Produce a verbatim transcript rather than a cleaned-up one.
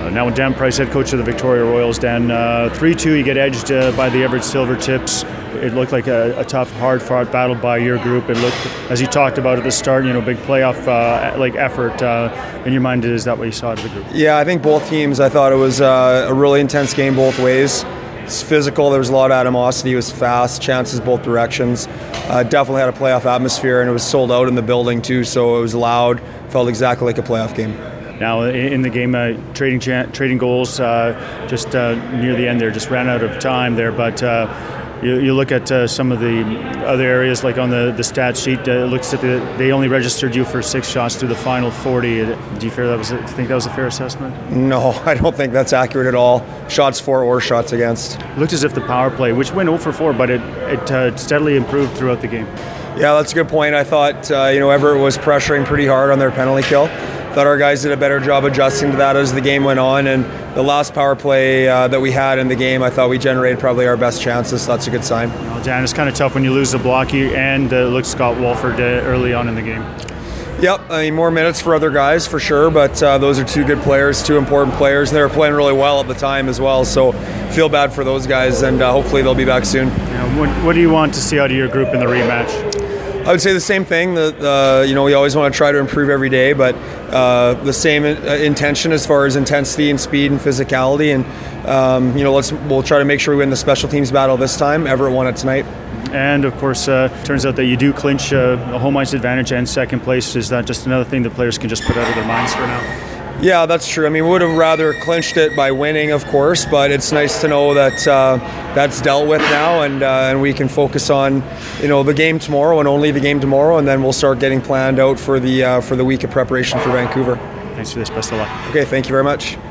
Uh, now with Dan Price, head coach of the Victoria Royals. Dan, uh, three two, you get edged uh, by the Everett Silvertips. It looked like a, a tough, hard-fought battle by your group. It looked, as you talked about at the start, you know, big playoff uh, like effort. Uh, in your mind, is that what you saw out of the group? Yeah, I think both teams. I thought it was uh, a really intense game both ways. It's physical. There was a lot of animosity. It was fast, chances both directions. Uh, definitely had a playoff atmosphere, and it was sold out in the building too. So it was loud. Felt exactly like a playoff game. Now in the game, uh, trading cha- trading goals uh, just uh, near the end there, just ran out of time there. But uh, you, you look at uh, some of the other areas, like on the, the stat sheet, uh, it looks that the, they only registered you for six shots through the final forty. Do you fear that was a, think that was a fair assessment? No, I don't think that's accurate at all. Shots for or shots against. It looked as if the power play, which went zero for four, but it, it uh, steadily improved throughout the game. Yeah, that's a good point. I thought uh, you know Everett was pressuring pretty hard on their penalty kill. Thought our guys did a better job adjusting to that as the game went on, and the last power play uh, that we had in the game, I thought we generated probably our best chances, so that's a good sign. Well, Dan, it's kind of tough when you lose the blocky and uh, look Scott Walford uh, early on in the game. Yep, I mean more minutes for other guys for sure, but uh, those are two good players, two important players, and they were playing really well at the time as well, so feel bad for those guys, and uh, hopefully they'll be back soon. You know, what, what do you want to see out of your group in the rematch? I would say the same thing. That uh, you know, we always want to try to improve every day, but uh, the same in, uh, intention as far as intensity and speed and physicality. And um, you know, let's we'll try to make sure we win the special teams battle this time. Everett won it tonight. And of course, uh, turns out that you do clinch uh, a home ice advantage and second place. Is that just another thing that players can just put out of their minds for now? Yeah, that's true. I mean, we would have rather clinched it by winning, of course, but it's nice to know that uh, that's dealt with now, and uh, and we can focus on, you know, the game tomorrow and only the game tomorrow, and then we'll start getting planned out for the uh, for the week of preparation for Vancouver. Thanks for this. Best of luck. Okay, thank you very much.